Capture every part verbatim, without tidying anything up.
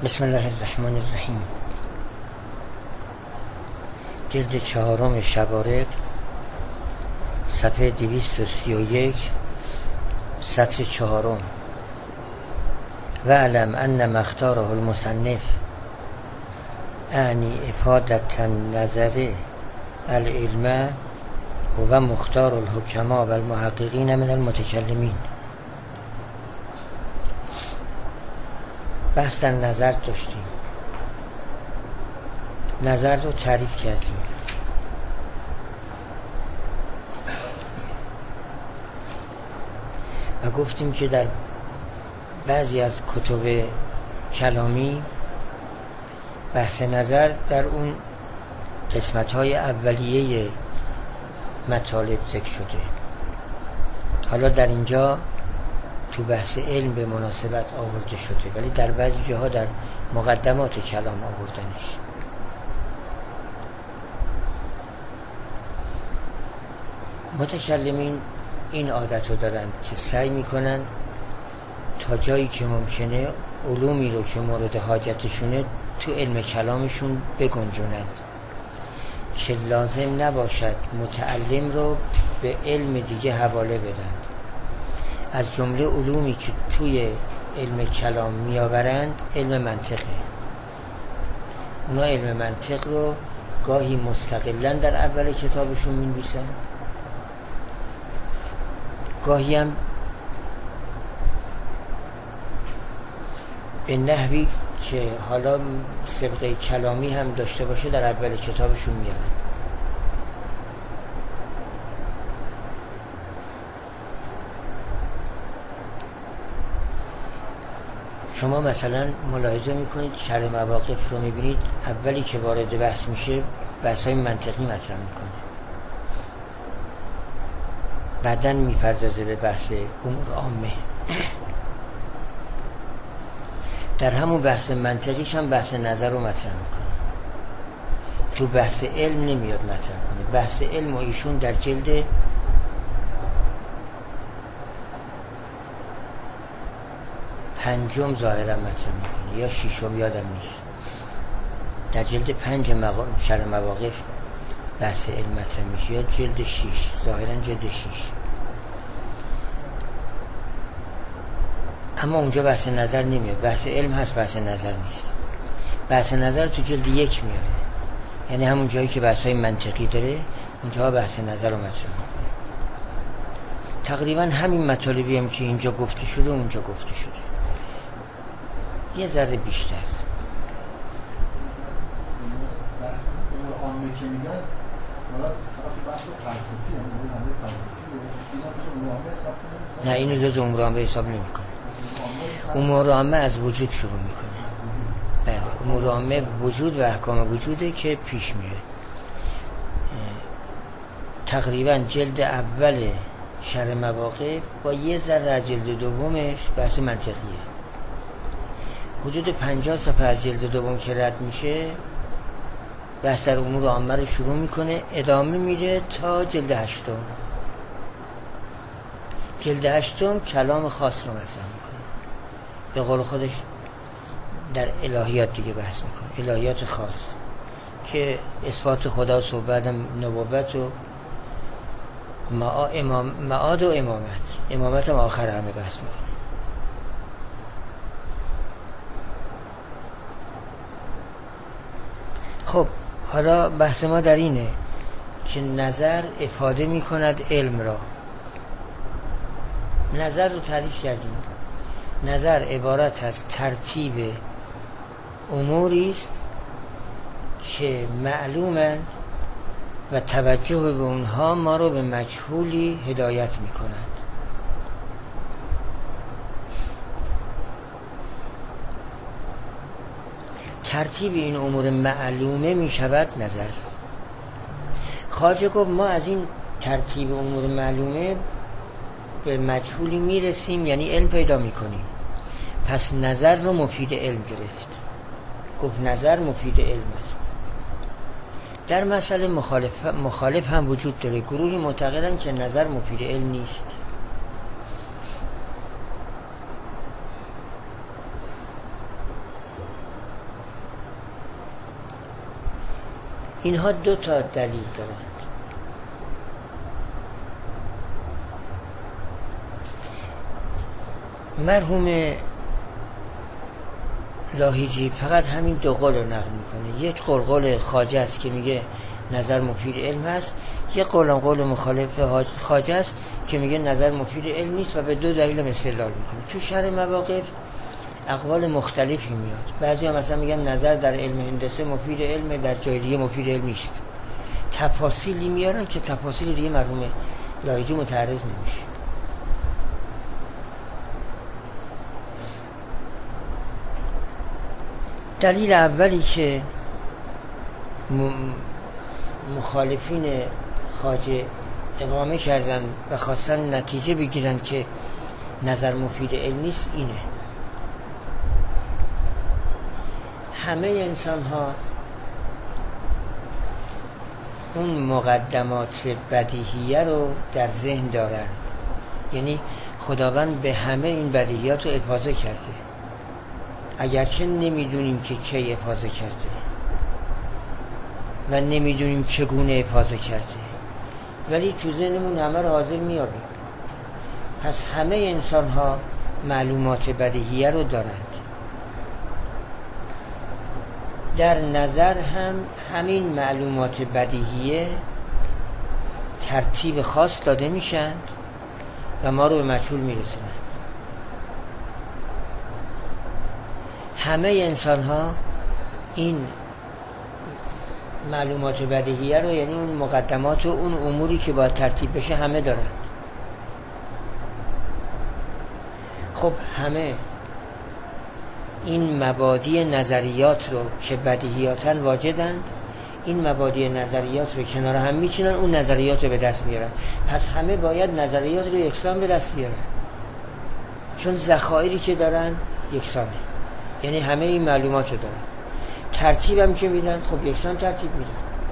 بسم الله الرحمن الرحیم. جلد چهارم شبارق، صفحه دویست و سی و یک، سطر چهارم. و علم ان مختاره المصنف اعنی افادت النظر العلم و مختار الحکما و المحققین من المتکلمین. بحث در نظر داشتیم، نظر رو تعریف کردیم. و گفتیم که در بعضی از کتب کلامی بحث نظر در اون قسمت‌های اولیه مطالب ذکر شده. حالا در اینجا تو بحث علم به مناسبت آورده شده، ولی در بعضی جاها در مقدمات کلام آوردنش. متکلمین این عادت رو دارن که سعی میکنن تا جایی که ممکنه علومی رو که مورد حاجتشونه تو علم کلامشون بگنجونند که لازم نباشد متعلم رو به علم دیگه حواله بدند. از جمله علومی که توی علم کلام میآورند علم منطقه. اونا علم منطق رو گاهی مستقلاً در اول کتابشون می‌نویسن، گاهی هم به نحوی که حالا سابقه کلامی هم داشته باشه در اول کتابشون میارن. شما مثلا ملاحظه میکنید شرح مواقف رو میبینید اولی که وارد بحث میشه بحث‌های منطقی مطرح میکنه، بعدن میپردازه به بحث امور عامه. در همون بحث منطقیش هم بحث نظر رو مطرح میکنه، تو بحث علم نمیاد مطرح کنه. بحث علم و ایشون در جلد پنجم ظاهرا مطرح میکنه یا ششم، یادم نیست. در جلد پنج مقام شرح مواقف بحث علم مطرح میشه، یا جلد شش، ظاهرا جلد شش. اما اونجا بحث نظر نمیاد. بحث علم هست، بحث نظر نیست. بحث نظر تو جلد یک میاره، یعنی همون جایی که بحث های منطقی داره اونجا بحث نظر رو مطرح میکنه. تقریبا همین مطالبی هم که اینجا گفته شده اونجا گفته شده، یه ذره بیشتر. بحث امور عامه که میگن حالا طرف بحث فلسفی هم امور عامه فلسفیه، اینا به امور عامه حساب کنه؟ نه، اینو جز امور عامه حساب نمیکنه. امور عامه از وجود شروع میکنه. بله، امور عامه وجود و احکام وجوده که پیش میره. تقریبا جلد اول شرح مواقف با یه ذره از جلد دومش بحث منطقیه. حدود پنجاه صفحه از جلد دوم که رد میشه بحث در امور عامه رو شروع میکنه، ادامه میره تا جلد هشتم. جلد هشتم کلام خاص رو مطرح میکنه، به قول خودش در الهیات دیگه بحث میکنه، الهیات خاص که اثبات خداست و بعدم نبوت و امام معاد و امامت. امامت هم آخر همه بحث میکنه. خب حالا بحث ما در اینه که نظر افاده میکند علم را. نظر رو تعریف کردیم. نظر عبارت از ترتیب اموری است که معلومند و توجه به اونها ما رو به مجهولی هدایت می کند. ترتیب این امور معلومه می شود نظر. خواجه گفت ما از این ترتیب امور معلومه به مجهولی می رسیم، یعنی علم پیدا می کنیم. پس نظر رو مفید علم گرفت. گفت نظر مفید علم است. در مسئله مخالف, مخالف هم وجود داره. گروهی معتقدن که نظر مفید علم نیست. اینها دو تا دلیل دارند. مرحوم لاهیجی فقط همین دو قول رو نقل میکنه. یک قول قول خواجه است که میگه نظر مفید علم هست، یک قول قول مخالف خواجه است که میگه نظر مفید علم نیست و به دو دلیل استدلال میکنه. تو شرح مواقف اقوال مختلفی میاد. بعضی هم مثلا میگن نظر در علم هندسه مفید علم، در جای دیگه مفید علم نیست. تفاصیلی میارن که تفاصیل دیگه مرحوم لاهیجی متعرض نمیشه. دلیل اولی که مخالفین خواجه اقامه کردن و خواستن نتیجه بگیرن که نظر مفید علم نیست اینه: همه انسان ها اون مقدمات بدیهیه رو در ذهن دارن، یعنی خداوند به همه این بدیهیات رو افاضه کرده، اگرچه نمیدونیم که کی افاضه کرده و نمیدونیم چگونه افاضه کرده، ولی تو ذهنمون همه رو حاضر میابیم. پس همه انسان ها معلومات بدیهیه رو دارند. در نظر هم همین معلومات بدیهیه ترتیب خاص داده میشن و ما رو به مجهول میرسونند. همه انسان ها این معلومات بدیهیه رو، یعنی اون مقدمات و اون اموری که باید ترتیب بشه، همه دارن. خب همه این مبادی نظریات رو که بدیهیاتن واجدند، این مبادی نظریات رو کنار هم میچینن، اون نظریات رو به دست میارن. پس همه باید نظریات رو یکسان به دست بیارن، چون ذخایری که دارن یکسانه، یعنی همه این معلومات رو دارن. ترتیب هم که میدن خب یکسان ترتیب میدن.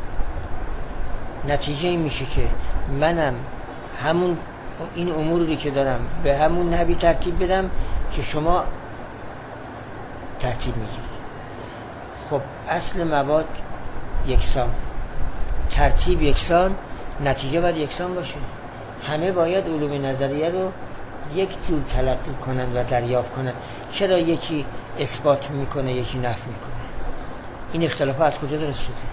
نتیجه این میشه که منم همون این اموری که دارم به همون نحوی ترتیب بدم که شما ترتیب میگیرید. خب اصل مواد یکسان، ترتیب یکسان، نتیجه باید یکسان باشه. همه باید علوم نظریه رو یک جور تلقی کنن و دریافت کنن. چرا یکی اثبات میکنه یکی نفی میکنه؟ این اختلاف از کجا درست شده؟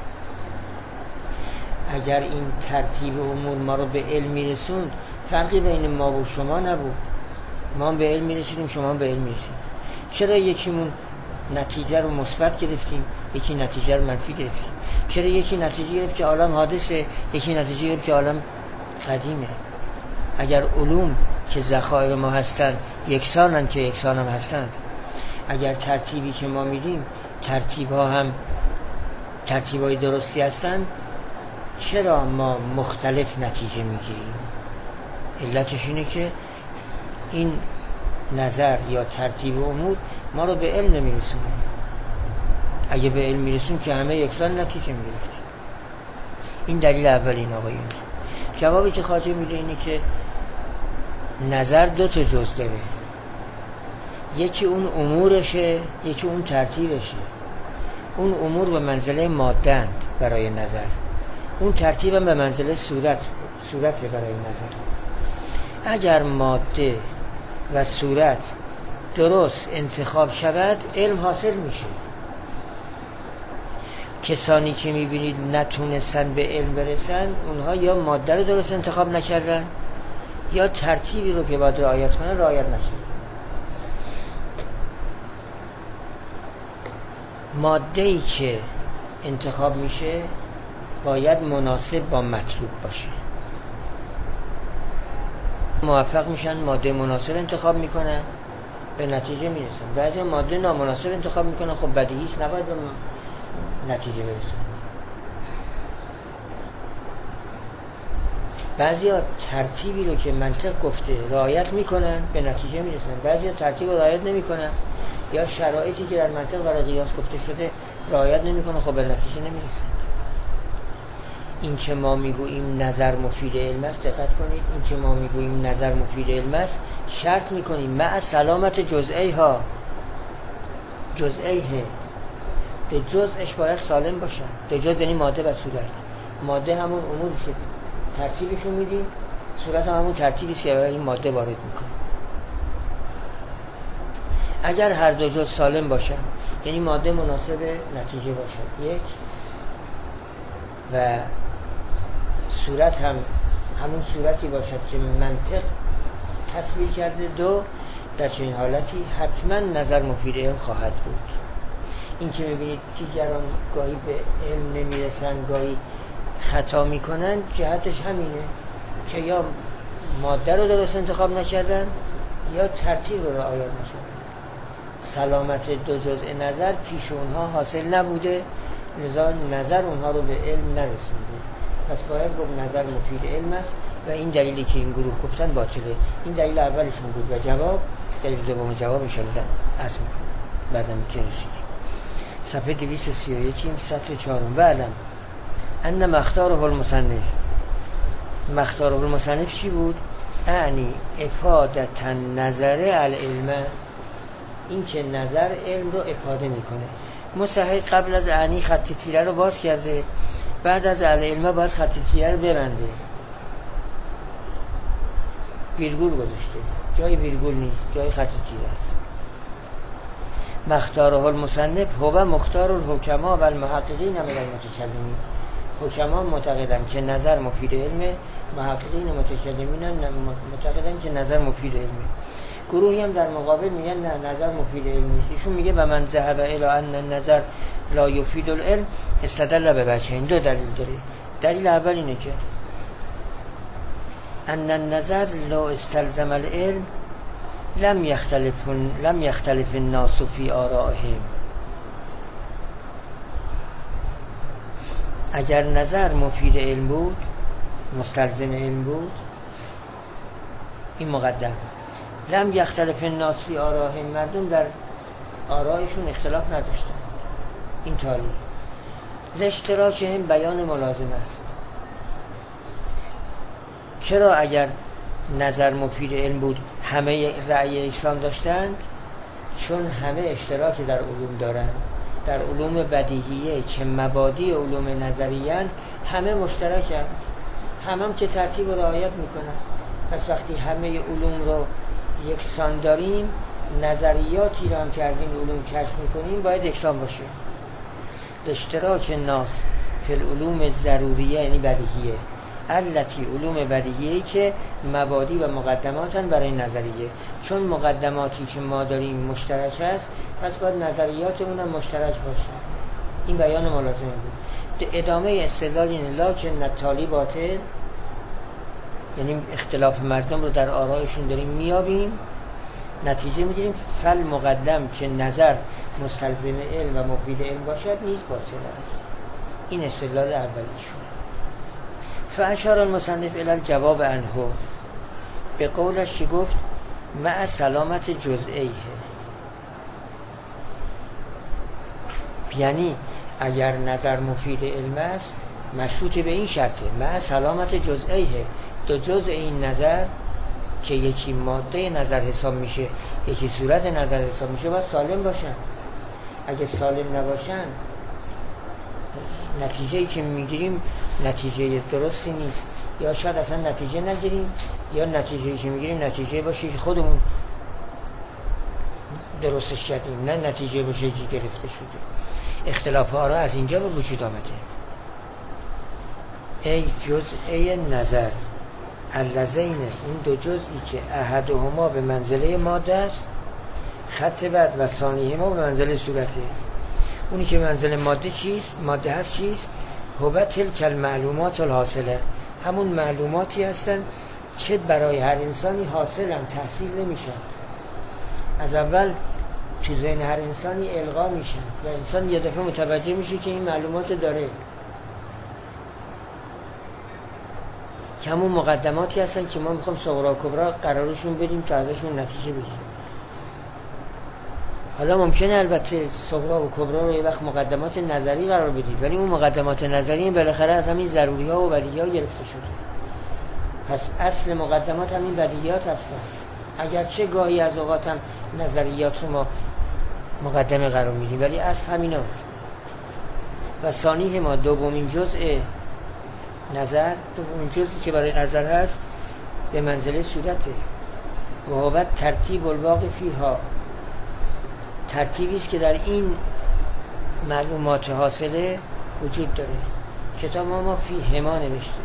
اگر این ترتیب امور ما رو به علم میرسوند، فرقی بین ما و شما نبود. ما به علم میرسیدیم، شما به علم میرسیدیم. چرا یکیمون نتیجه رو مثبت گرفتیم، یکی نتیجه رو منفی گرفتیم؟ چرا یکی نتیجه گرفت که عالم حادثه، یکی نتیجه گرفت که عالم قدیمه؟ اگر علوم که ذخایر ما هستند یکسانن که یکسان هم هستند، اگر ترتیبی که ما میدیم ترتیب ها هم ترتیب های درستی هستند، چرا ما مختلف نتیجه میگیریم؟ علتش اینه که این نظر یا ترتیب امور ما رو به علم نمیرسونه. اگه به علم میرسون که همه یکسان نتیجه میگرفتیم. این دلیل اولین آقایون. جوابی که خواجه میده اینه که نظر دو تا جز داره، یکی اون امورشه، یکی اون ترتیبشه. اون امور به منزله ماده‌اند برای نظر، اون ترتیب هم به منزله صورت صورت برای نظر. اگر ماده و صورت درست انتخاب شود، علم حاصل میشه. کسانی که میبینید نتونستن به علم برسن، اونها یا ماده رو درست انتخاب نکردن یا ترتیبی رو که باید رعایت کنن رعایت نکردن. ماده‌ای که انتخاب میشه باید مناسب با مطلوب باشه. موفق میشن ماده مناسب انتخاب میکنن، به نتیجه میرسن. بعضی ماده نامناسب انتخاب میکنن، خب بدیهیست، نباید به نتیجه برسن. بعضی ها ترتیبی رو که منطق گفته رعایت میکنن، به نتیجه میرسن. بعضی ها ترتیب رو رعایت نمیکنن، یا شرایطی که در منطق برای قیاس گفته شده رعایت نمیکنن، خب به نتیجه نمیرسن. این که ما میگوییم نظر مفید علم است، دقت کنید، این که ما میگوییم نظر مفید علم است شرط میکنیم مع سلامت جزئی ها. جزئی دو جزءش باید سالم باشن. دو جزء یعنی ماده و صورت. ماده همون اموریست که ترتیبشون میدیم، صورت هم همون ترتیبیست که این ماده وارد میکنه. اگر هر دو جزء سالم باشن یعنی ماده مناسب نتیجه باشد یک، و صورت هم همون صورتی باشد که منطق تصویر کرده دو، در چنین حالتی حتما نظر مفید علم خواهد بود. این که میبینید دیگران گاهی به علم نمیرسن، گاهی خطا میکنن، جهتش همینه که یا ماده رو درست انتخاب نکردن یا ترتیب رو رعایت نکردن. سلامت دو جزء نظر پیش اونها حاصل نبوده، لذا نظر اونها رو به علم نرسونده. پس باید گفت نظر مفید علم است و این دلیلی که این گروه گفتن باطله. این دلیل اولشون بود و جواب دلیل دوم جواب انشاءالله عرض میکنم بعدم که رسیدیم. صفحه دویست و سی و یک سطر چهارم. بعدم ان مختاره المصنف، مختاره المصنف چی بود؟ اعنی افادت نظر العلم، این که نظر علم رو افاده میکنه. مصحح قبل از اعنی خط تیره رو باز کرده، بعد از العلم باید خط تیره رو ببنده، ویرگول گذاشته، جای ویرگول نیست، جای خط تیره است. مختاره المصنف هو مختار الحکما و المحققین من المتکلمین. حکما معتقدن که نظر مفید علمه، محققین متکلمین معتقدن که نظر مفید علمه. گروهی هم در مقابل میگن نه نظر مفید علم نیست. ایشون میگه و من ذهب الی ان النظر لا یفید العلم استدل به وجهین. دو دلیل داره. دلیل اول اینه که ان النظر لا استلزم العلم لم یختلف لم یختلف الناس فی آرائهم. اگر نظر مفید علم بود، مستلزم علم بود، این مقدم، لم یختلف الناس فی آرائهم، مردم در آرائشون اختلاف نداشتن. این تالی لاشتراک هم بیان ملازم است. چرا اگر نظر مفید علم بود همه رأی یکسان داشتند؟ چون همه اشتراکی در علوم دارند. در علوم بدیهیه که مبادی علوم نظریه‌اند همه مشترکند، همه هم که ترتیب و رعایت میکنن. پس وقتی همه علوم رو یکسان داریم، نظریاتی رو هم که از این علوم کشف میکنیم باید یکسان باشه. اشتراک ناس فی العلوم ضروریه یعنی بدیهیه، التی علوم بدیهیه که مبادی و مقدماتن برای نظریه. چون مقدماتی که ما داریم مشترک است، پس باید نظریاتمون هم مشترک باشه. این بیان ملازمه بود. ادامه استدلال اینه لکن نتالی باطل، یعنی اختلاف مردم رو در آرائشون داریم میابیم، نتیجه میگیریم فل مقدم که نظر مستلزم علم و مفید علم باشد نیز باطل است. این استدلال اولیشون. فاشار المصنف الی الجواب عنه، به قولش که گفت مع سلامت جزئیه، یعنی اگر نظر مفید علم است مشروط به این شرطه مع سلامت جزئیه، دو جزء این نظر که یکی ماده نظر حساب میشه یکی صورت نظر حساب میشه باید سالم باشن. اگه سالم نباشن نتیجه‌ای که میگیریم نتیجه درستی نیست، یا شاید اصلا نتیجه نگیریم، یا نتیجه‌ای که میگیریم نتیجه باشه که خودمون درستش کردیم، نه نتیجه باشه که گرفته شده. اختلاف آرا از اینجا به وجود آمده. ای جزئی نظر اللذین، این دو جزئی که احدهما به منزله ماده است، خط بعد و ثانیهما به منزله صورته. اونی که منزله ماده چیست؟ ماده هست چیست؟ هو تلک المعلومات الحاصله، همون معلوماتی هستن که برای هر انسانی حاصلن، تحصیل نمیشن، از اول تو ذهن هر انسانی القا میشن و انسان یه دفعه متوجه میشه که این معلومات داره. که همون مقدماتی هستن که ما میخوام صغرا و کبرا قرارشون بدیم تا ازشون نتیجه بگیریم. حالا ممکنه البته صغرا و کبرا رو یه وقت مقدمات نظری قرار بدید، ولی اون مقدمات نظری بالاخره از همین ضروری ها و بدیهی ها گرفته شده. پس اصل مقدمات همین بدیهیات هستن، اگرچه گاهی از اوقات هم نظریات رو ما مقدمه قرار میدیم، ولی اصل همینا. و ثانی ما دومین جزء نظر، دومین جزئی که برای نظر هست به منزله صورته و هو ترتیب الواقع فیها، ترتیبی است که در این معلومات حاصله وجود داره. کتاب ما ما فی هما نوشته،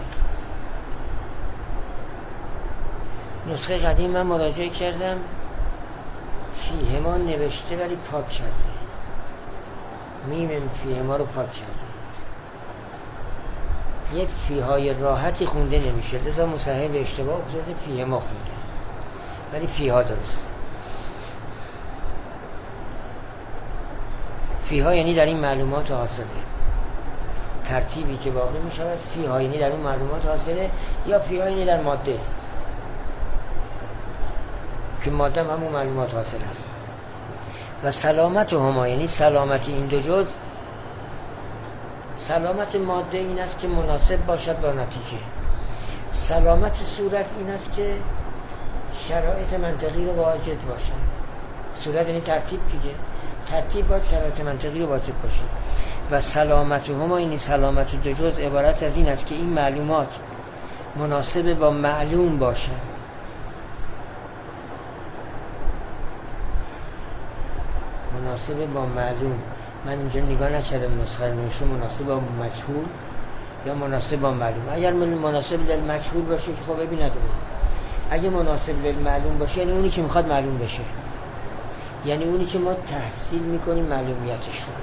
نسخه قدیم من مراجعه کردم فی هما نوشته ولی پاک کرده، میم فی هما رو پاک کرده، یه فی های راحتی خونده نمیشه، لذا مصحح به اشتباه افتاده فی هما خونده ولی فی ها درسته. فی ها یعنی در این معلومات حاصله، ترتیبی که باقی می شود فی ها یعنی در اون معلومات حاصله، یا فی ها یعنی در ماده که ماده هم همون معلومات حاصل است. و سلامت هما یعنی سلامت این دو جز، سلامت ماده این است که مناسب باشد با نتیجه، سلامت صورت این است که شرایط منطقی رو واجد باشد. صورت یعنی ترتیب دیگه، ترتیب باید شرایط منطقی رو واجد باشه. و سلامت هما یعنی سلامت دو جز عبارت از این است که این معلومات مناسب با معلوم باشد. مناسب با معلوم، من اینجا نگاه نکردم نسخه رو نوشته مناسب با مجهول یا مناسب با معلوم. اگر مناسب للمجهول باشه که خب ببین نداره، اگه مناسب للمعلوم باشه یعنی اونی که میخواد معلوم بشه، یعنی اونی که ما تحصیل میکنیم معلومیتش رو.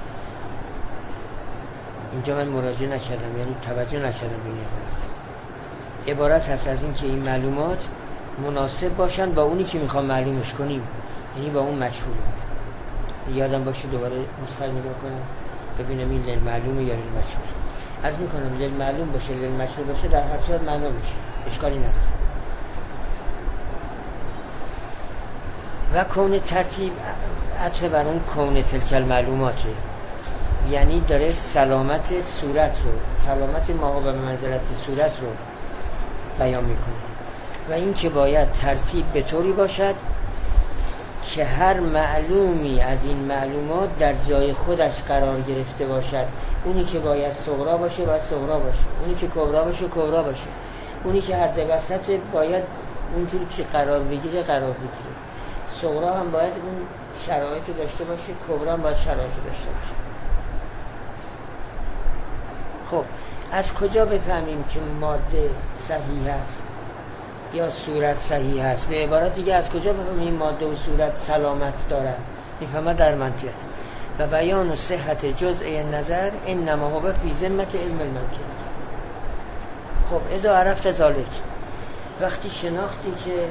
اینجا من مراجعه نکردم یعنی توجه نکردم به این عبارت. عبارت هست از این که این معلومات مناسب باشن با اونی که میخوام معلومش کنیم، یعنی با اون مجهول. یادم باشه دوباره نسخه نگاه کنم ببینم این للمعلومه یا للمجهول. عرض میکنم للمعلوم باشه للمجهول باشه در هر صورت معنا میشه، اشکالی نداره. و کون ترتیب عطف بر اون کون تلک المعلوماته، یعنی داره سلامت صورت رو، سلامت ما و به منزلت صورت رو بیان میکنه. و این که باید ترتیب به طوری باشد که هر معلومی از این معلومات در جای خودش قرار گرفته باشد. اونی که باید صغرا باشه باید صغرا باشه، اونی که کبرا باشه کبرا باشه، اونی که حد وسط باید اونجوری که قرار بگیره قرار بگیره. صغرا هم باید اون شرایط داشته باشه، کبرا هم باید شرایط داشته باشه. خب از کجا بفهمیم که ماده صحیح است یا صورت صحیح است؟ به عبارت دیگه از کجا بفهمیم ماده و صورت سلامت دارن؟ میفهمد در منطق. و بیان و صحت جزء نظر انما هو فی ذمة علم المنطق. خب اذا عرفت ذلک، وقتی شناختی که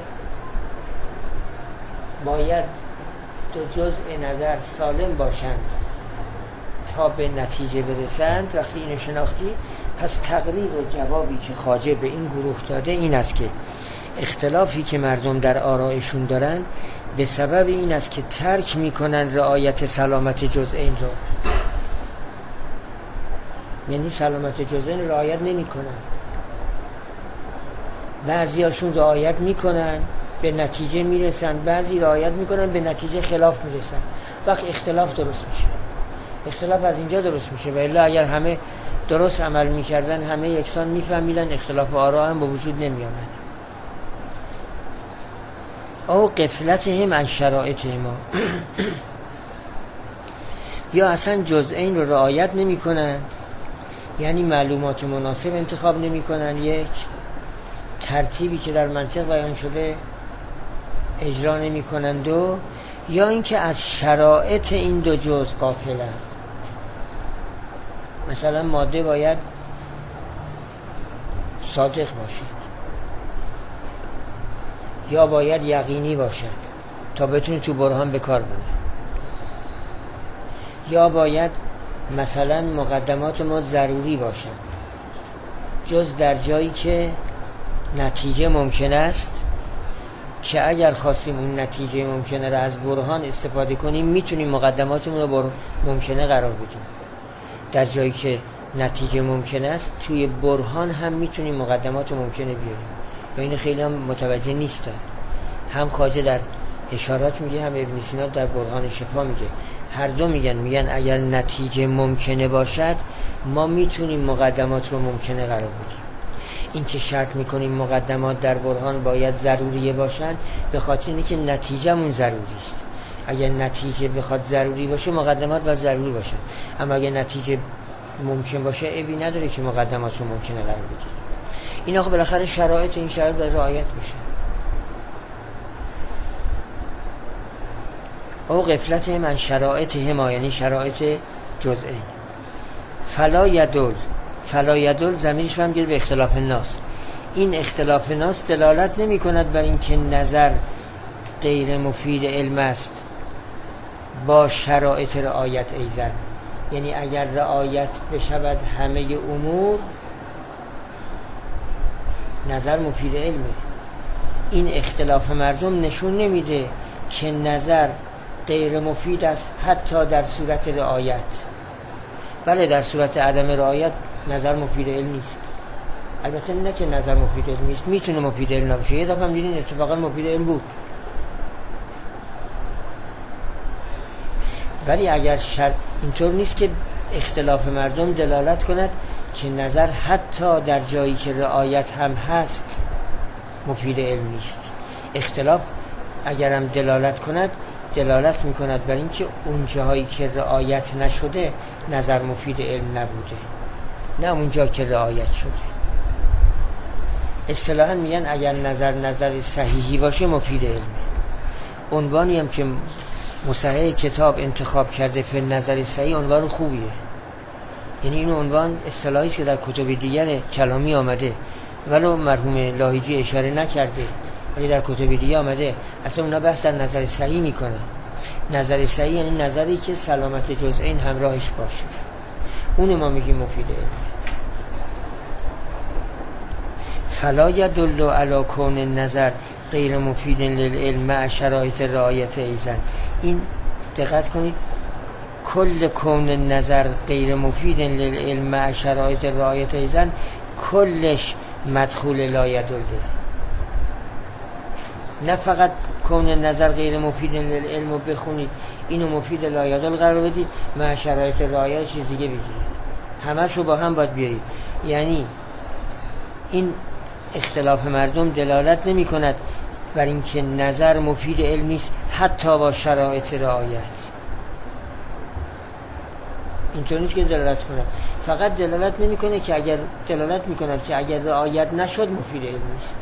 باید دو جزء نظر سالم باشند تا به نتیجه برسند، وقتی اینو شناختی پس تقریر و جوابی که خواجه به این گروه داده این است که اختلافی که مردم در آرایشون دارن به سبب این است که ترک میکنن رعایت سلامت جزئین رو، یعنی سلامت جزئین رعایت نمیکنن. بعضیاشون رعایت میکنن به نتیجه میرسن، بعضی رعایت میکنن به نتیجه خلاف میرسن، وقت اختلاف درست میشه. اختلاف از اینجا درست میشه، و الا اگر همه درست عمل میکردن، همه یکسان میفهمیدن، اختلاف آرا هم به وجود نمیامد. او غفلتهم عن شرائطهم، یا اصلا جزئین رو رعایت نمی کنند، یعنی معلومات مناسب انتخاب نمی کنند، یک ترتیبی که در منطق بیان شده اجرا نمی کنند، دو یا اینکه از شرایط این دو جزء غافلند. مثلا ماده باید صادق باشد یا باید یقینی باشد تا بتونه تو برهان به کار بره، یا باید مثلا مقدمات ما ضروری باشد جز در جایی که نتیجه ممکن است که اگر خواستیم اون نتیجه ممکنه را از برهان استفاده کنیم میتونیم مقدماتمون رو بر ممکنه قرار بدیم. در جایی که نتیجه ممکن است توی برهان هم میتونیم مقدمات ممکنه بیاریم. و این خیلی هم متوجه نیستن. هم خواجه در اشارات میگه، هم ابن سینا در برهان شفا میگه هر دو میگن میگن اگر نتیجه ممکنه باشد ما میتونیم مقدمات رو ممکنه قرار بدیم. این که شرط میکنیم مقدمات در برهان باید ضروریه باشن به خاطر اینکه نتیجهمون ضروری است. اگر نتیجه بخواد ضروری باشه مقدمات باید ضروری باشن، اما اگر نتیجه ممکن باشه عیبی نداره که مقدمات رو ممکنه قرار بدیم. این آخه بالاخره شرایط این شرایط باید رعایت بشه. او غفلت من شرایط هما یعنی شرایط جزئی. فلا یدل فلا یدل ضمیرش هم گیر به اختلاف الناس. این اختلاف الناس دلالت نمی کند بر این که نظر غیر مفید علم است با شرایط رعایت ایزن، یعنی اگر رعایت بشود همه امور نظر مفید علمه. این اختلاف مردم نشون نمیده که نظر غیر مفید است حتی در صورت رعایت. بله در صورت عدم رعایت نظر مفید علم نیست. البته نه که نظر مفید علم نیست، میتونه مفید علم نباشه. یه دفعه هم دیدین اتفاقا مفید علم بود. ولی اگر شر... اینطور نیست که اختلاف مردم دلالت کند که نظر حتی در جایی که رعایت هم هست مفید علم نیست. اختلاف اگرم دلالت کند دلالت میکند بر اینکه اون جاهایی که رعایت نشده نظر مفید علم نبوده، نه اون جا که رعایت شده. اصطلاحاً میگن اگر نظر نظر صحیحی باشه مفید علمه. عنوانی هم که مصحح کتاب انتخاب کرده فی نظر صحیح عنوان خوبیه. یعنی این عنوان اصطلاحی که در کتب دیگر کلامی آمده ولو مرحوم لاهیجی اشاره نکرده ولی در کتب دیگه آمده، اصلا اونا بحث در نظر صحیح میکنن. نظر صحیح یعنی نظری که سلامت جزئین همراهش باشه، اون ما میگیم مفید علم. فلا یدل علی کون نظر غیر مفید للعلم مع شرایط رعایت ایزن. این دقت کنید، کل کون نظر غیر مفید للعلم مع شرایط رعایت ایزن کلش مدخول لا یدل، نه فقط کون نظر غیر مفید للعلم رو بخونید اینو مفید لا یدل قرار بدید مع شرایط رعایت چیز دیگه بگیرید، همش رو با هم باید بیارید. یعنی این اختلاف مردم دلالت نمی کند بر اینکه نظر مفید علم نیست حتی با شرایط رعایت. اینطور نیست که دلالت کنه، فقط دلالت نمی کنه که اگر دلالت می کند که اگر رعایت نشد مفید علم نیست.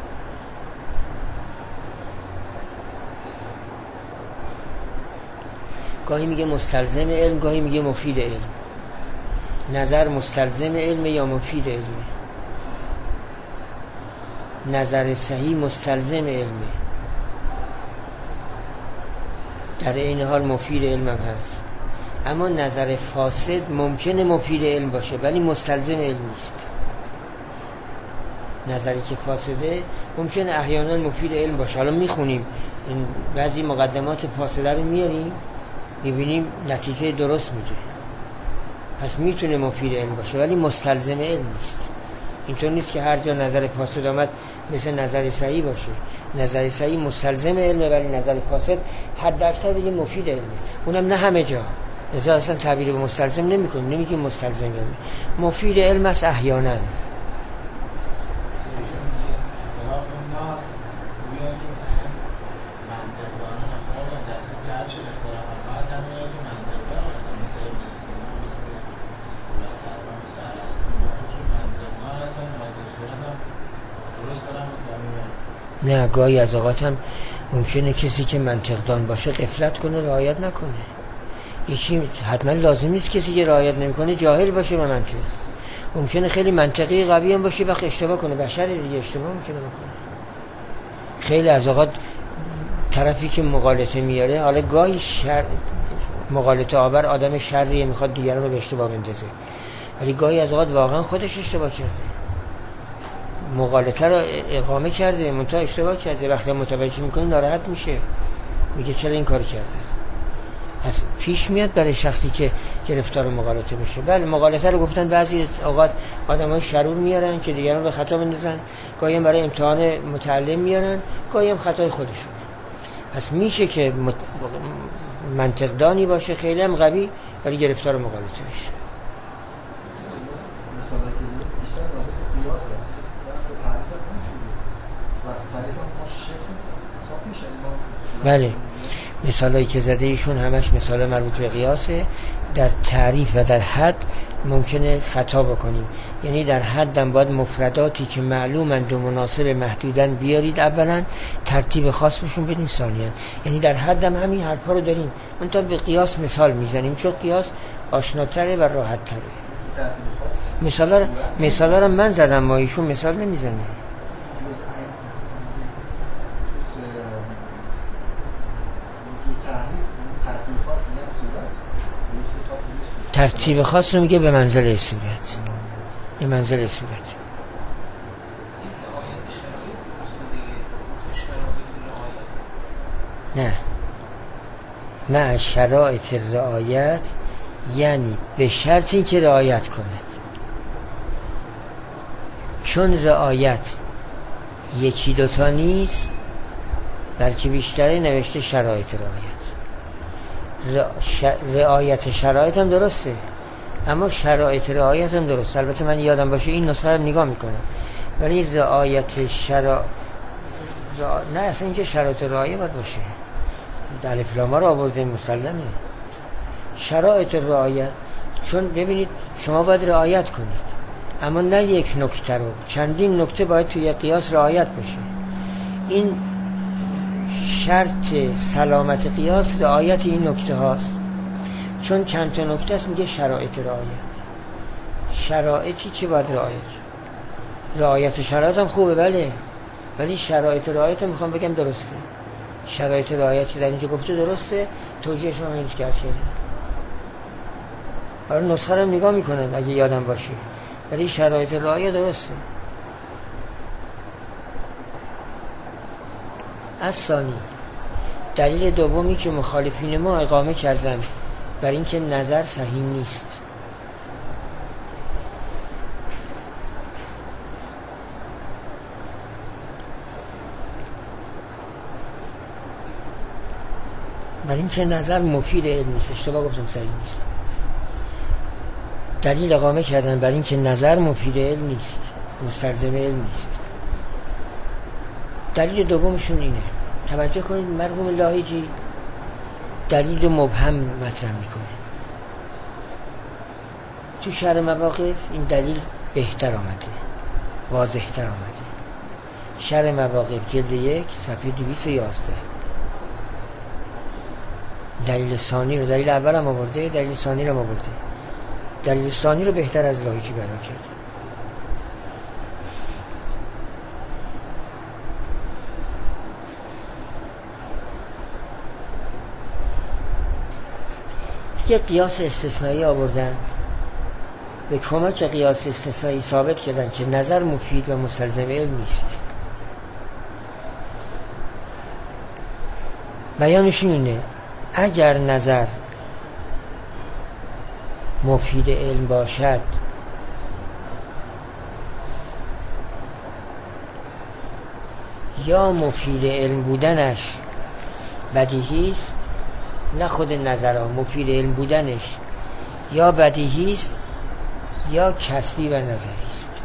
گاهی میگه مستلزم علم، گاهی میگه مفید علم. نظر مستلزم علم یا مفید علمه؟ نظر صحیح مستلزم علمه، در این حال مفید علم هم هست. اما نظر فاسد ممکنه مفید علم باشه ولی مستلزم علم نیست. نظری که فاسده ممکنه احیانا مفید علم باشه. حالا میخونیم این بعضی مقدمات فاسده رو میاریم میبینیم نتیجه درست میده، پس میتونه مفید علم باشه ولی مستلزم علم نیست. اینطور نیست که هر جا نظر فاسد آمد مثل نظر صحیح باشه. نظر صحیح مستلزم علمه ولی نظر فاسد حد اکثر بگیم مفید علمه، اونم نه همه جا. لذا اصلا تعبیر به مستلزم نمی کنیم، نمیگیم مستلزم علمه، مفید علم است احیانا. نه گاهی از اوقات هم ممکنه کسی که منطقدان باشه غفلت کنه رعایت نکنه. یکی حتما لازم نیست کسی که رعایت نمیکنه جاهل باشه به منطق. ممکنه خیلی منطقی قوی هم باشه وقت اشتباه کنه، بشر دیگه اشتباه ممکنه بکنه. خیلی از اوقات طرفی که مغالطه میاره، حالا گاهی شر مغالطه آور آدم شریه میخواد دیگران رو به اشتباه بندازه، ولی گاهی از اوقات واقعا خودش اشتباه کرده، مغالطه رو اقامه کرده منتها اشتباه کرده. وقتی متوجه میکنی ناراحت میشه، میگه چرا این کار کرده. پس پیش میاد برای شخصی که گرفتار مغالطه بشه. بله مغالطه رو گفتن بعضی اوقات آدمای شرور میارن که دیگران رو خطا بندازن، گاهی هم برای امتحان متعلم میارن، گاهی هم خطای خودشون. پس میشه که مت... منطقدانی باشه، خیلی هم قوی، ولی گرفتار مغالطه بشه. مثلا که بیشتر راجع به قیاس هست، بحث تعریف هم نیست دیگه. واسه تعریف هم ما شکل حساب میشه ما. بله، مثالایی که زده ایشون همش مثال مربوط به قیاسه. در تعریف و در حد ممکنه خطا بکنیم، یعنی در حدم باید مفرداتی که معلومند و مناسب محدودن بیارید اولا، ترتیب خاص بشون بدین ثانیا. یعنی در حدم همین حرفا رو داریم، منتها به قیاس مثال میزنیم چون قیاس آشناتره و راحت تره. مثالا رو مثالا رو من زدم، ما ایشون مثال نمیزنه. ترتیب خاص رو میگه به منزله صورت، به منزله صورت. نه، مع شرایط رعایت یعنی به شرط این که رعایت کند، چون رعایت یکی دوتا نیست بلکه بیشتره، نوشته شرایط رعایت. رعایت شرایط هم درسته، اما شرایط رعایت هم درسته. البته من یادم باشه این نسخه رو نگاه میکنم، ولی رعایت شرا رع... نه اصلا اینجا شرایط رعایت باید باشه، الف لام رو آورده مسلمه. شرایط رعایت، چون ببینید شما باید رعایت کنید، اما نه یک نکته رو، چندین نکته باید توی قیاس رعایت بشه. این شرط سلامت قیاس رعایت این نکته هاست، چون چند تا نکته است میگه شرایط رعایت. شرایطی که باید رعایت، رعایت شرایط هم خوبه بله، ولی شرایط رعایت هم میخوام بگم درسته. شرایط رعایتی در اینجا گفته درسته، توجیهش من اینجا کرد شده. آره نسخه رو نگاه میکنم اگه یادم باشه، ولی شرایط رعایت درسته. از ثانی دلیل دومی که مخالفین ما اقامه کردن بر این که نظر صحیح نیست، بر این که نظر مفید علم نیست، اشتباه گفتم صحیح نیست، دلیل اقامه کردن بر این که نظر مفید علم نیست، مستلزم علم نیست. دلیل دومشون اینه، توجه کنید مرحوم لاهیجی دلیل مبهم مطرح میکنه. تو شرح مواقف این دلیل بهتر آمده، واضحتر آمده. شرح مواقف جلد یک صفحه دویست و یازده. دلیل ثانی رو، دلیل اول هم آورده، دلیل ثانی رو هم آورده. دلیل ثانی رو بهتر از لاهیجی بیان کرده. یه قیاس استثنایی آوردن، به کمک قیاس استثنایی ثابت کردن که نظر مفید و مستلزم علم نیست. بیانشون اینه اگر نظر مفید علم باشد یا مفید علم بودنش بدیهی است، نه خود نظرها، مفید علم بودنش یا بدیهی است یا کسبی و نظری است.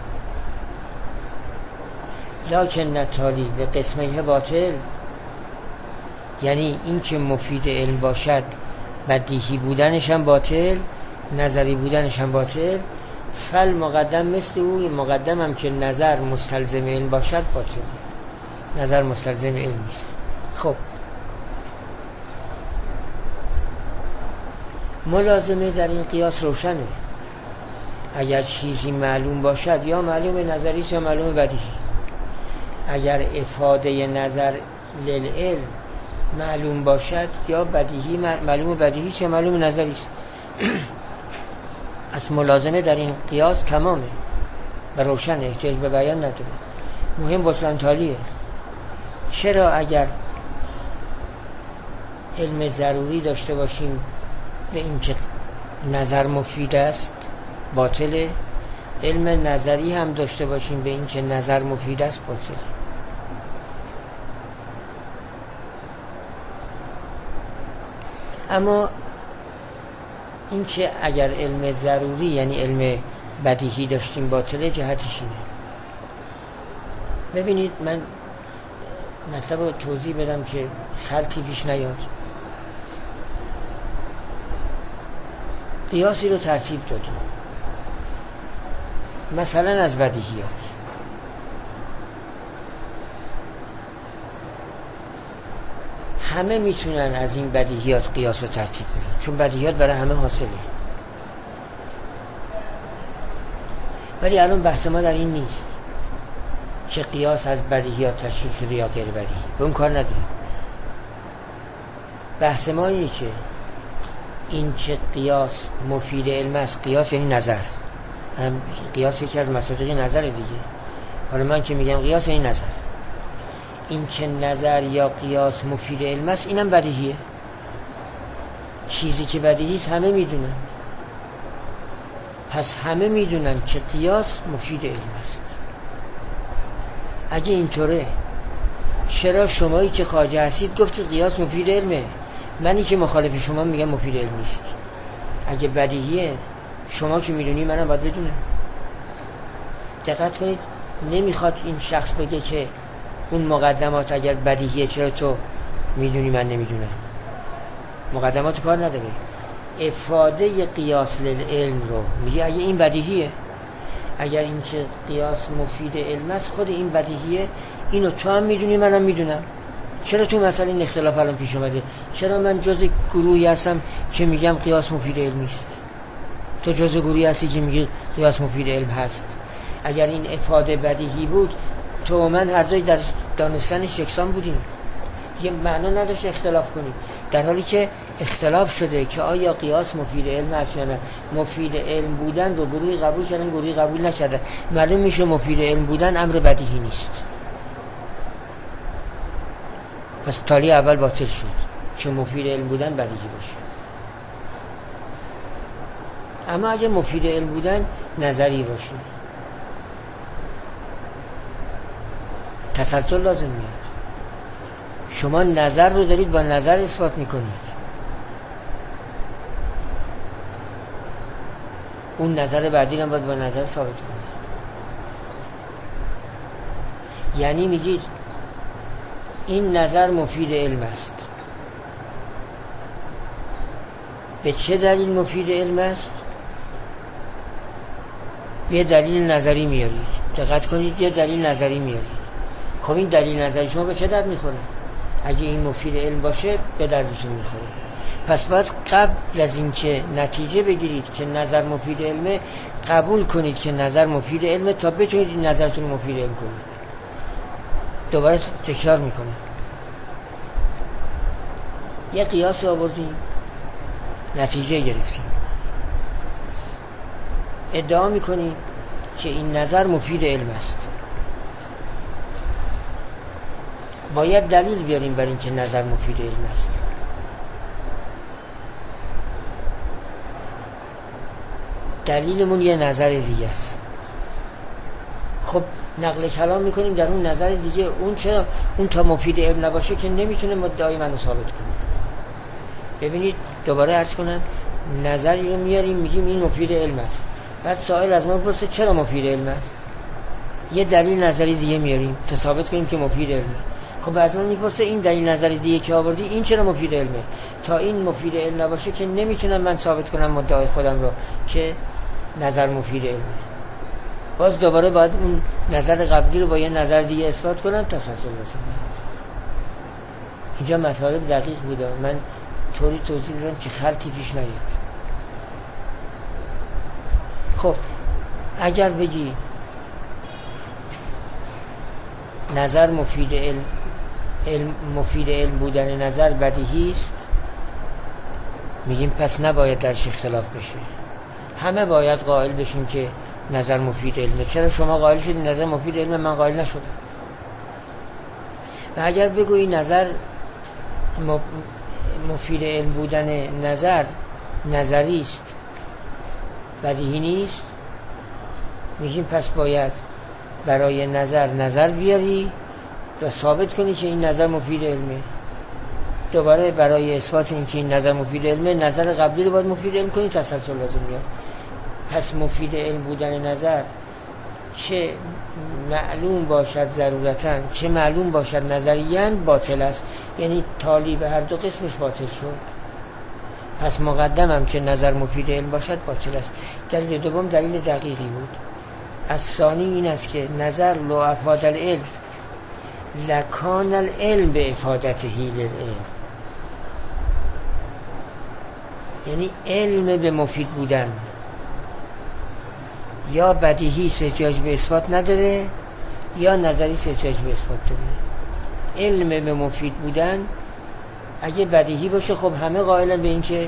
لکن نتالی به قسمه باطل، یعنی این که مفید علم باشد بدیهی بودنش هم باطل، نظری بودنش هم باطل. فل مقدم مثل او، مقدم هم که نظر مستلزم علم باشد باطل، نظر مستلزم علم نیست. خب ملازمه در این قیاس روشنه، اگر چیزی معلوم باشد یا معلوم نظری یا معلوم بدیهی. اگر افاده نظر للعلم معلوم باشد یا بدیهی معلوم بدیهی یا معلوم نظری است. از ملازمه در این قیاس تمامه و روشنه، احتیاج به بیان نداره. مهم بطلان تالیه. چرا اگر علم ضروری داشته باشیم به این که نظر مفید است باطله، علم نظری هم داشته باشیم به این که نظر مفید است باطله. اما این که اگر علم ضروری یعنی علم بدیهی داشتیم باطله جهتش اینه. ببینید من مطلب رو توضیح بدم که خلطی پیش نیاد. قیاسی رو ترتیب دادیم مثلا از بدیهیات. همه میتونن از این بدیهیات قیاس رو ترتیب بدن چون بدیهیات برای همه حاصله. ولی الان بحث ما در این نیست که قیاس از بدیهیات تشکیل شده یا غیر بدیهی، به اون کار نداریم. بحث ما اینه که این که قیاس مفید علم است. قیاس یعنی نظر، هم قیاس یکی از مصادیق نظر دیگه. حالا من که میگم قیاس یعنی نظر، این که نظر یا قیاس مفید علم است اینم بدیهیه. چیزی که بدیهی است همه میدونن، پس همه میدونن که قیاس مفید علم است. اگه اینطوره چرا شمایی که خواجه هستید گفتید قیاس مفید علمه، منی که مخالف شما میگم مفید علم نیست؟ اگه بدیهیه شما که میدونی منم باید بدونم. دقت کنید نمیخواد این شخص بگه که اون مقدمات اگر بدیهیه چرا تو میدونی من نمیدونم. مقدمات کار نداره. افاده قیاس للعلم رو میگه اگه این بدیهیه، اگر این که قیاس مفید علم است خود این بدیهیه، اینو تو هم میدونی منم میدونم، چرا تو مسئله این اختلاف الان پیش اومده؟ چرا من جز گروهی هستم که میگم قیاس مفید علم نیست، تو جز گروهی هستی که میگی قیاس مفید علم هست؟ اگر این افاده بدیهی بود تو و من هر دوی در دانستنش یکسان بودیم، یه معنا نداشت اختلاف کنیم. در حالی که اختلاف شده که آیا قیاس مفید علم هست یا نه. مفید علم بودن رو گروهی قبول کردن گروهی قبول نکردن. معلوم میشه مفید علم بودن امر بدیهی نیست، پس تالی اول باطل شد که مفید علم بودن بدیهی باشه. اما اگه مفید علم بودن نظری باشه تسلسل لازم میاد. شما نظر رو دارید با نظر اثبات میکنید، اون نظر بعدی رو باید با نظر ثابت کنید. یعنی میگید این نظر مفید علم است. به چه دلیل مفید علم است؟ یه دلیل نظری میارید. دقت کنید یه دلیل نظری میارید. خب این دلیل نظری شما به چه درد میخوره؟ اگه این مفید علم باشه به دردتون میخوره. پس باید قبل از این که نتیجه بگیرید که نظر مفید علمه قبول کنید که نظر مفید علمه تا بتونید این نظرتون مفید علم کنید. دوباره تکرار میکنه. یه قیاس آوردیم نتیجه گرفتیم، ادعا میکنیم که این نظر مفید علم است. باید دلیل بیاریم بر این که نظر مفید علم است. دلیلمون یه نظر دیگه است. خب نقل کلام میکنیم در اون نظر دیگه. اون چرا اون تا مفید علم نباشه که نمیتونه مدعای منو ثابت کنه. ببینید دوباره عرض کنم، نظری رو میاریم میگیم این مفید علم است، بعد سائل از ما بپرسه چرا مفید علم است، یه دلیل نظری دیگه میاریم تا ثابت کنیم که مفید علمه. خب از من میپرسه این دلیل نظری دیگه که آوردی این چرا مفید علمه؟ تا این مفید علم نباشه که نمیتونم من ثابت کنم مدعای خودم رو که نظر مفید علمه. باز دوباره باید اون نظر قبلی رو با یه نظر دیگه اثبات کنم تسلسل لازم میاد. اینجا مطالب دقیق بوده، من طوری توضیح دادم که خلطی پیش نیاد. خب اگر بگی نظر مفید علم, علم مفید علم بودن نظر بدیهی است، میگیم پس نباید درش اختلاف بشه، همه باید قائل بشیم که نظر مفید علمه. چرا شما قائل شدید نظر مفید علمه من قائل نشدم؟ و اگر بگویی نظر مفید علم بودن نظر نظری است بدیهی نیست، میگیم پس باید برای نظر نظر بیاری و ثابت کنی که این نظر مفید علمه. دوباره برای اثبات اینکه این نظر مفید علمه، نظر قبلی رو باید مفید علم کنید، تسلسل لازم میاد. پس مفید علم بودن نظر چه معلوم باشد ضرورتاً چه معلوم باشد نظریاً باطل است، یعنی تالی به هر دو قسمش باطل شد. پس مقدمم که نظر مفید علم باشد باطل است. دلیل دوم دلیل دقیقی بود. از ثانی این است که نظر لو افاد العلم لکان العلم به افادت هیل العلم، یعنی علم به مفید بودن یا بدیهی احتیاج به اثبات نداره یا نظری احتیاج به اثبات داره. علم به مفید بودن اگه بدیهی باشه خب همه قائلن به این که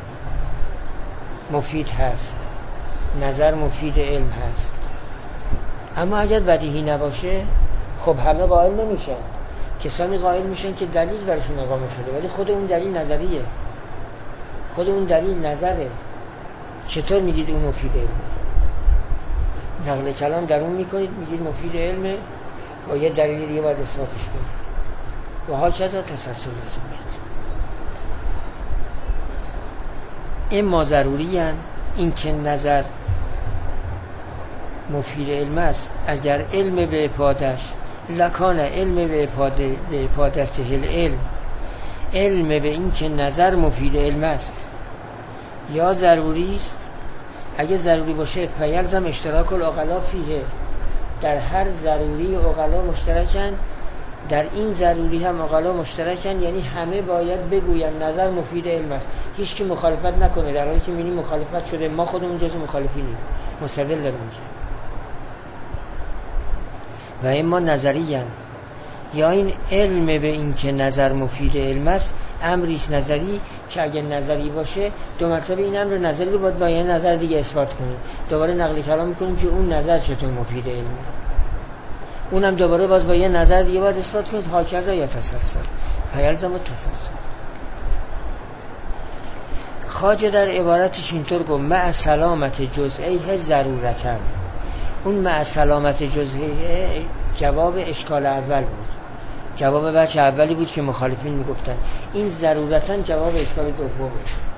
مفید هست، نظر مفید علم هست. اما اگر بدیهی نباشه خب همه قائل نمیشن. کسانی قائل میشن که دلیل برشون اقامه شده ولی خود اون دلیل نظریه، خود اون دلیل نظره. چطور میگید اون مفید علمه؟ نقل کلام در اون میکنید میگید مفید علمه و یه دلیل دیگه باید اثباتش کنید و ها چیزا تسلسل لازم میاد. اما ضروری هن این که نظر مفید علم است اگر علم به افادش لکان علم به افاده به افادت العلم، علم به این که نظر مفید علم است یا ضروری است. اگه ضروری باشه فیلزم اشتراک العقلا فیه، در هر ضروری عقلا مشترکن، در این ضروری هم عقلا مشترکن، یعنی همه باید بگوین نظر مفید علم است، هیچ کی مخالفت نکنه. در حالی که می‌بینیم مخالفت شده ما خودمون جزو مخالفینیم، مستدل داریم اینجا. و اما نظریاً یا این علم به این که نظر مفید علم است امریست نظری که اگه نظری باشه دو مرتبه این امر نظری رو باید با یه نظر دیگه اثبات کنیم. دوباره نقل کلام میکنیم که اون نظر چطور مفید علمه، اونم دوباره باز با یه نظر دیگه باید اثبات کنید. هاکذا یا تسلسل فیلزم التسلسل. خواجه در عبارتش اینطور گفت مع سلامت جزئیه ضرورتاً. اون مع سلامت جزئیه جواب اشکال اول بود، جواب بچه اولی بود که مخالفین میگفتن. این ضرورتاً جواب اشکال دومه.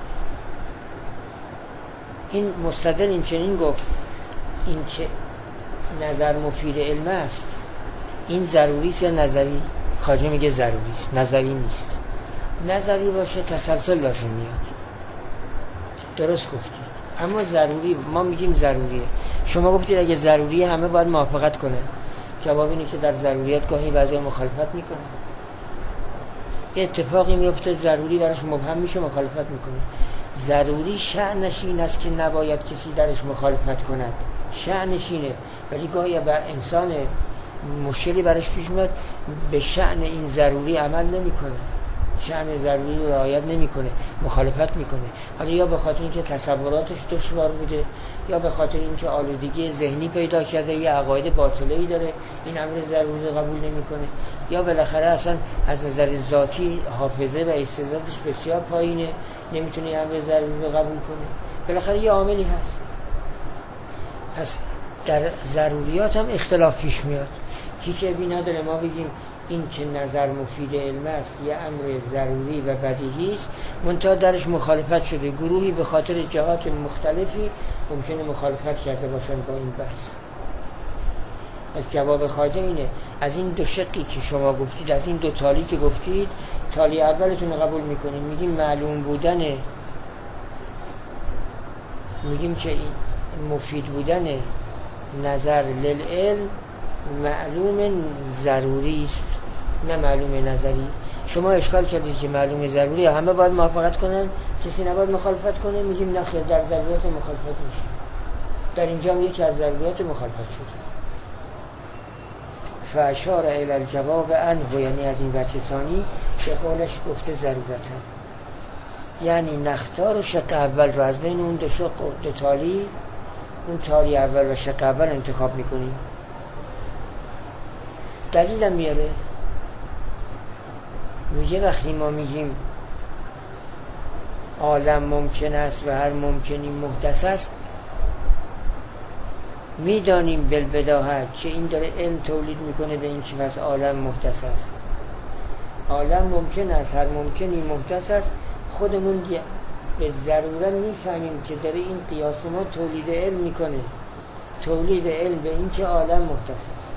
این مستدل این چنین گفت این که نظر مفید علم است این ضروری است یا نظری؟ خواجه میگه ضروری است، نظری نیست. نظری باشه تسلسل لازم میاد. درست گفتید. اما ضروری ما میگیم ضروریه. شما گفتید اگه ضروریه همه باید موافقت کنه. جواب اینه که در ضروریات گاهی بعضی مخالفت میکنه. یه اتفاقی میفته ضروری براش مبهم میشه مخالفت میکنه. ضروری شأنش این است که نباید کسی درش مخالفت کند، شأنش اینه. ولی گاهی با انسان مشکلی براش پیش میاد به شأن این ضروری عمل نمیکنه، شأن ضروری رو رعایت نمیکنه، مخالفت میکنه. حالا یا به خاطر اینکه تصوراتش دشوار بوده یا به خاطر اینکه آلودگی ذهنی پیدا کرده، یه عقاید باطله‌ای داره این امر ضروری قبول نمیکنه، یا بالاخره اصلا از نظر ذاتی حافظه و استعدادش بسیار پایینه نمیتونه این امر ضروری قبول کنه. بالاخره یه عاملی هست. پس در ضروریات هم اختلاف پیش میاد. هیچ عیبی نداره ما بگیم این که نظر مفید علم است یه امر ضروری و بدیهی است، منتها درش مخالفت شده. گروهی به خاطر جهات مختلفی ممکنه مخالفت کرده باشن با این بحث. از جواب خواجه اینه از این دو شقی که شما گفتید، از این دو تالی که گفتید، تالی اولتون رو قبول میکنیم، میگیم معلوم بودن، میگیم که این مفید بودن نظر للعلم معلوم ضروری است نه معلوم نظری. شما اشکال کردید که معلوم ضروری همه باید موافقت کنن، کسی نباید مخالفت کنه. میگیم نه خیر، در ضروریات مخالفت میشه. در اینجا هم یکی از ضروریات مخالفت شده. فاشار الی الجواب عنه، یعنی از این بچه ثانی به قولش گفته ضرورتا، یعنی نختار و شق اول رو از بین اون دو شق و دو تالی، اون تالی اول و شق اول انتخاب میکنیم. دلیلم میاره، میگه وقتی ما میگیم عالم ممکن است و هر ممکنی محدث است، میدانیم بالبداهه که این داره علم تولید میکنه به این که پس عالم محدث است. عالم ممکن است، هر ممکنی محدث است. خودمون به ضرورت میفهمیم که داره این قیاس ما تولید علم میکنه، تولید علم به این که عالم محدث است.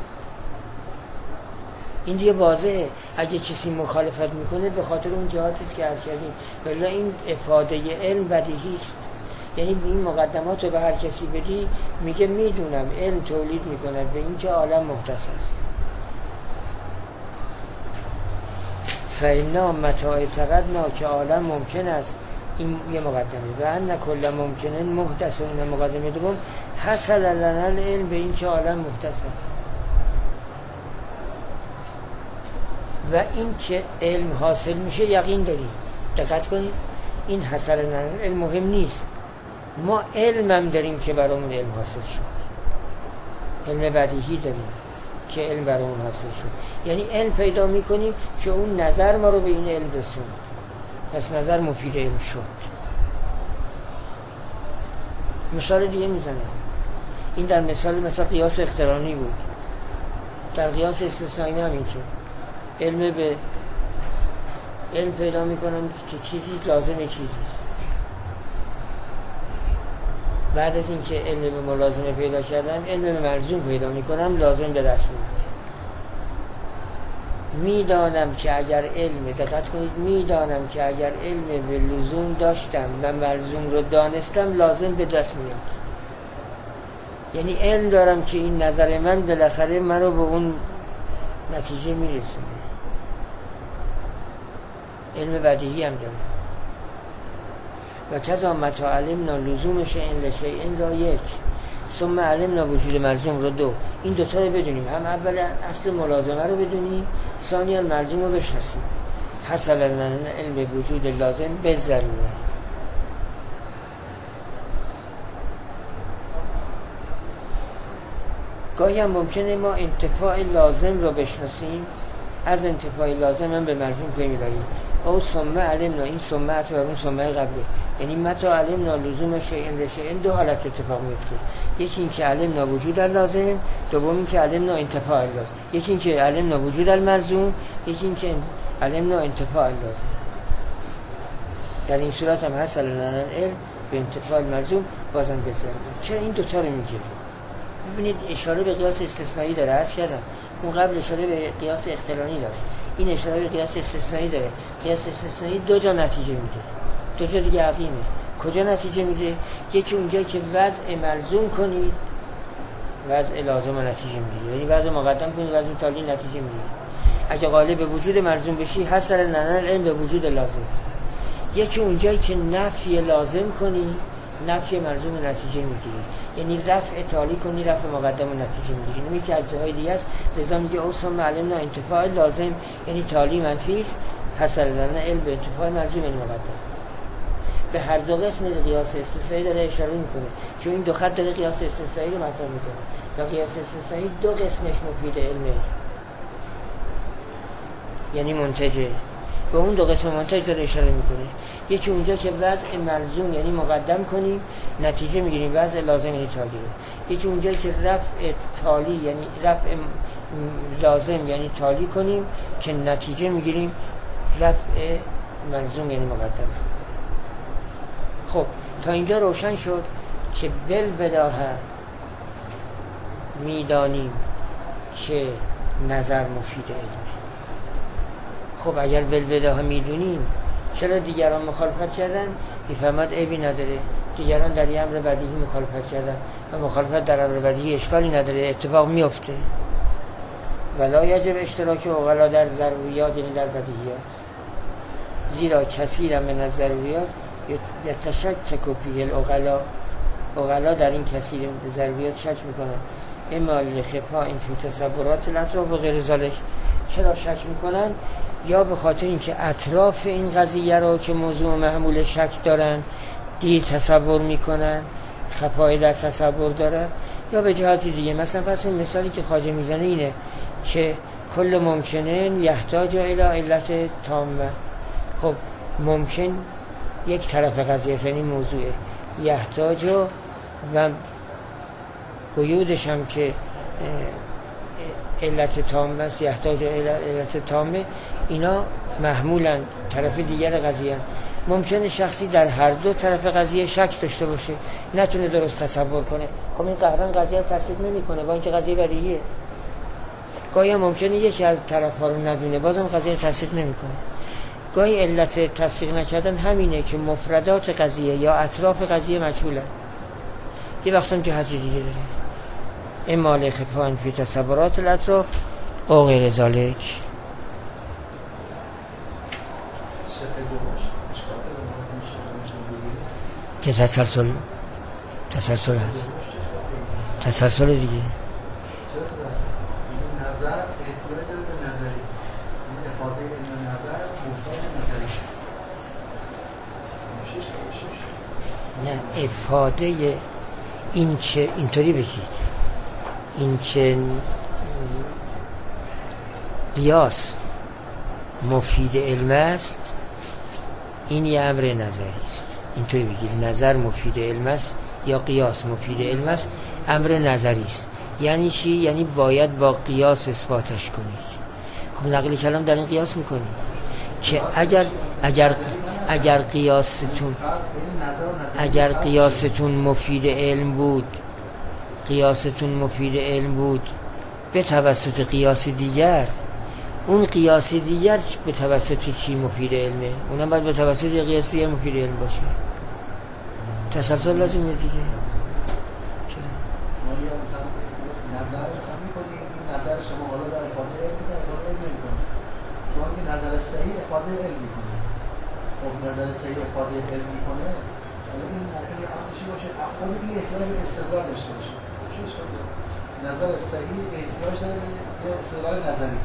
این دیگه واضحه. اگه کسی مخالفت میکنه به خاطر اون جهاتی است که عرض کردیم، ولی این افاده علم بدیهی است. یعنی این مقدمات رو به هر کسی بدی میگه میدونم علم تولید میکنه به این که عالم محدث است. فإنا متى اعتقدنا که عالم ممکن است، این یه مقدمه، و ان کل ممکنه محدث، این مقدمه دوم، حصل لنا العلم به این که عالم محدث است. و این که علم حاصل میشه یقین داریم. دقت کنید، این حصل لنا العلم مهم نیست، ما علمم داریم که برامون علم حاصل شد، علم بدیهی داریم که علم برامون حاصل شد. یعنی علم پیدا میکنیم که اون نظر ما رو به این علم رسون، پس نظر مفید علم شد. مثال دیگه میزنم، این در مثال مثلا قیاس اقترانی بود. در قیاس استثنایی هم اینطور، علم به علم پیدا میکنم که چیزی لازم چیزیست. بعد از اینکه علم به ملازمه پیدا کردم، علم به ملزوم پیدا میکنم، لازم به دست میاد. میدانم که اگر علم، دقت کنید، میدانم که اگر علم به لزوم داشتم و ملزوم رو دانستم، لازم به دست میاد. یعنی علم دارم که این نظر من بالاخره منو به اون نتیجه میرسونه. علم بدیهی هم دارم. و کذا متى علمنا لزوم شیء لشیء را یک، ثم علمنا وجود ملزوم رو دو. این دوتا رو بدونیم، هم اول اصل ملازمه رو بدونیم، ثانیا ملزوم رو بشناسیم. حصل لنا علم به وجود لازم به ضروره. گاهی هم ممکنه ما انتفاع لازم رو بشناسیم، از انتفاع لازم هم به ملزوم پی می‌بریم. او ثم علمنا، این ثم اتو اون ثم قبله، یعنی متى علمنا لزوم شیء لشیء، دو حالت اتفاق میفته. یکی این که علمنا وجود لازم، دوم این که علمنا انتفاع لازم. یکی این که علمنا وجود الملزوم، یکی این که علمنا انتفاع لازم. در این صورت هم حصل لنا العلم به انتفاع الملزوم بازم بذاره. چرا این دوتا رو میگه؟ ببینید اشاره به قیاس استثنایی داره، عرض کردم اون قبل اشاره به قیاس اقترانی داشت، این اشاره به قیاس استثنایی داره. قیاس استثنایی دو جا نتیجه میده، دو جا دیگه عقیمه. کجا نتیجه میده؟ یکی اونجایی که وضع ملزوم کنید وضع لازم نتیجه میده، یعنی وضع مقدم کنید وضع تالی نتیجه میده. اگه غالب به وجود ملزوم بشی حصل لنا العلم به وجود لازم. یکی اونجایی که نفی لازم کنی نفی ملزوم نتیجه میگیری، یعنی رفع تالی کنی رفع مقدم نتیجه میگیری. نمی که از جاهای دیگه است، لذا میگه او ثم علمنا انتفاع لازم، یعنی تالی منفی است، حصل لنا علم به انتفاع ملزوم یعنی مقدم. به هر دو قسم قیاس استثنایی داره اشاره میکنه، چون این دو خط داره قیاس استثنایی رو مطرح میکنه و قیاس استثنایی دو قسمش مفید علمه، یعنی منتجه. به اون دو قسم منتج داره اشاره میکنه. یکی اونجا که وضع ملزوم یعنی مقدم کنیم نتیجه میگیریم، وضع لازم یعنی تالی. یکی اونجا که رفع تالی یعنی رفع لازم یعنی تالی کنیم که نتیجه میگیریم رفع ملزوم یعنی مقدم. خب تا اینجا روشن شد که بالبداهه میدانیم که نظر مفید علمه. خب اگر بالبداهه میدونیم، چرا دیگران مخالفت کردن؟ میفهمد عیبی نداره، دیگران در یه امر بدیهی مخالفت کردن و مخالفت در امر بدیهی اشکالی نداره، اتفاق میفته. ولا یجب اشتراک عقلا در ضروریات یعنی در بدیهیات، زیرا کثیر من الضروریات یتشکک فیه العقلا، عقلا در این کثیر ضروریات شک میکنن، اما لخفاء فی تصورات الاطراف و غیر ذلک. چرا شک میکنن؟ یا به خاطر اینکه اطراف این قضیه رو که موضوع محمول شک دارن دیر تصور میکنن، خفای در تصور داره، یا به جهاتی دیگه. مثلا پس اون مثالی که خواجه میزنه اینه که کل ممکنه یحتاج الی علت تامه. خب ممکن یک طرف قضیه یعنی موضوعه، یحتاج و قیودش هم که علت تامه است، یحتاج علت تامه، اینا محمولن طرف دیگر قضیه. ممکنه شخصی در هر دو طرف قضیه شک داشته باشه، نتونه درست تصور کنه، خب این قهرن قضیه تصدیق نمیکنه با اینکه قضیه بدیهیه. گاهی ممکنه یکی از طرف‌ها رو ندونه، بازم قضیه تصدیق نمیکنه. گاهی علت تصدیق نکردن همینه که مفردات قضیه یا اطراف قضیه مجهولن. یه وقتا جهت دیگه داره، اما لخفاء فی تصورات الاطراف او غیر ذالک. که تسلسل تسلسل هست، تسلسل دیگه. نظر احتیاج داره به نظری، افاده علم نظر محتاج نظری. نه افاده این که اینطوری بگید، این که قیاس مفید علم است، این یه امر نظری است. اینطوری بگید نظر مفید علم است یا قیاس مفید علم است، امر نظری است. یعنی چی؟ یعنی باید با قیاس اثباتش کنید. خب نقل کلام در این قیاس میکنید که اگر اگر اگر قیاستون اگر قیاستون مفید علم بود، قیاستون مفید علم بود به توسط قیاس دیگر، اون قیاس دیگر به توسط چی مفید علمه؟ اونم باید به توسط قیاس دیگر مفید علم باشه. تسلسل لازمه دیگه. چرا؟ مالی مثلا نظر مثلا میکنی این نظر شما حالا در افاده علم میکنه، افاده علم نمیکنه. شما میگی نظر صحیح افاده علم میکنه. خب نظر صحیح افاده علم میکنه، حالا این ممکنه عقلشی باشه، خود این احتیاج به استدلال داشته باشه. نظر صحیح احتیاج داره به یه استدلال نظری.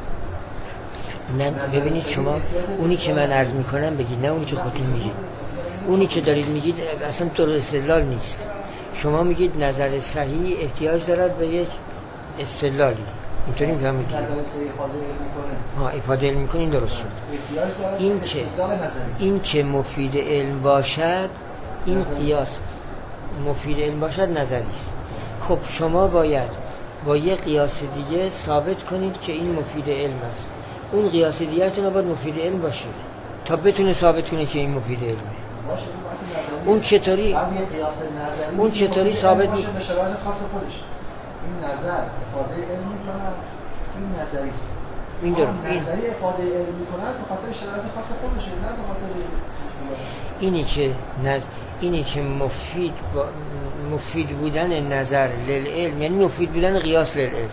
نه ببینید شما اونی که من عرض میکنم بگید، نه اونی که خودتون میگید. اونی که دارید میگید اصلا طور استدلال نیست. شما میگید نظر صحیح احتیاج دارد به یک استدلالی، اینطوری میگم میگید نظر صحیح افاده علم میکنه. ها افاده علم میکنه، این درست شد. این که این که مفید علم باشد، این قیاس مفید علم باشد نظری است. خب شما باید با یه قیاس دیگه ثابت کنید که این مفید علم است. اون قیاس دیگرتون باید مفید علم باشه تا بتونه ثابت کنه که این مفید علمه. اون چطوری اون چطوری ثابت میشه به شرایط خاص خودش؟ این نظر افاده علم میکنه، این نظری است. این درست. نظری افاده علم میکنه به خاطر شرایط خاص خودشه، نه به خاطر اینی که نظر اینی که مفید با... مفید بودن نظر للعلم، یعنی مفید بودن قیاس للعلم.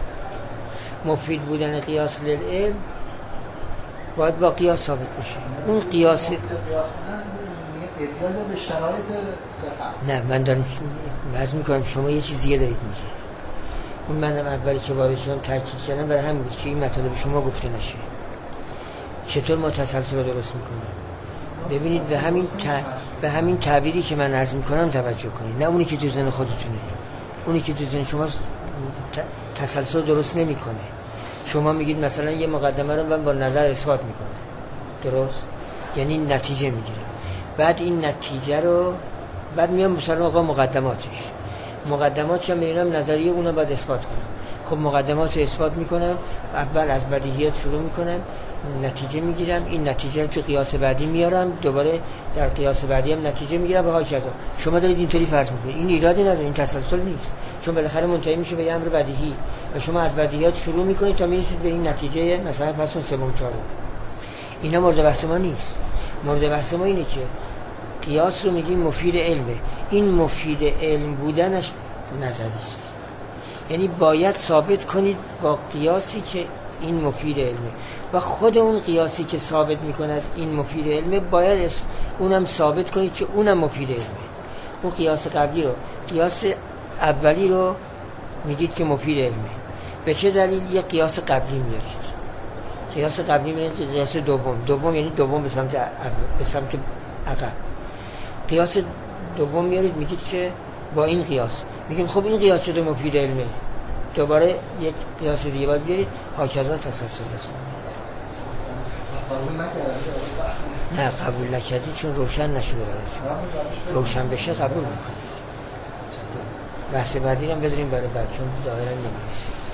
مفید بودن قیاس للعلم باید با قیاس ثابت بشه. اون قیاس احتیاج به شرایط صحت. نه من دارم عرض میکنم شما یه چیز دیگه دارید میگید. اون منم اولی که وارد شدم تاکید کردم برای همین بود که این مطالب شما گفته نشه. چطور ما تسلسل رو درست میکنیم؟ ببینید به همین ت... به همین تعبیری که من عرض میکنم توجه کنید، نه اونی که تو ذهن خودتونه. اونی که تو ذهن شما ت... تسلسل درست نمیکنه. شما میگید مثلا یه مقدمه رو من با نظر اثبات میکنم، درست؟ یعنی نتیجه میگیرم. بعد این نتیجه رو بعد میام مثلا آقا مقدماتش مقدماتش هم میبینم نظریه اونو باید اثبات کنم. خب مقدمات رو اثبات میکنم، اول از بدیهیات شروع میکنم، نتیجه میگیرم، این نتیجه رو تو قیاس بعدی میارم، دوباره در قیاس بعدی هم نتیجه میگیرم و هاکذا. شما دارید اینطوری فرض میکنید، این ایرادی نداره، این تسلسل نیست، چون بالاخره منتهی میشه به یه امر بدیهی و شما از بدیهیات شروع میکنید تا میرسید به این نتیجه مثلا پس اون سوم چهارم. اینا مورد بحث ما نیست. مورد بحث ما اینه که قیاس رو میگیم مفید علمه، این مفید علم بودنش نظری است. یعنی باید ثابت کنید با قیاسی که این مفید علمه و خود اون قیاسی که ثابت میکند این مفید علمه باید اسم اونم ثابت کنید که اونم مفید علمه. اون قیاس قبلی رو قیاس اولی رو میگید که مفید علمه، به چه دلیل؟ یه قیاس قبلی میارید، قیاس قبلی میارید قیاس دوم، دوم یعنی دوم به سمت به سمت عقب، قیاس دوم میارید میگید که با این قیاس میگیم خب این قیاس شده مفید علمه، دوباره یک قیاس دیگه باید بیارید، هاکذا تسلسل هست. نه قبول نکردید چون روشن نشده براتون. روشن بشه قبول میکنید. بحث بعدی رو هم بذاریم برای بعد چون ظاهرا نمیرسید.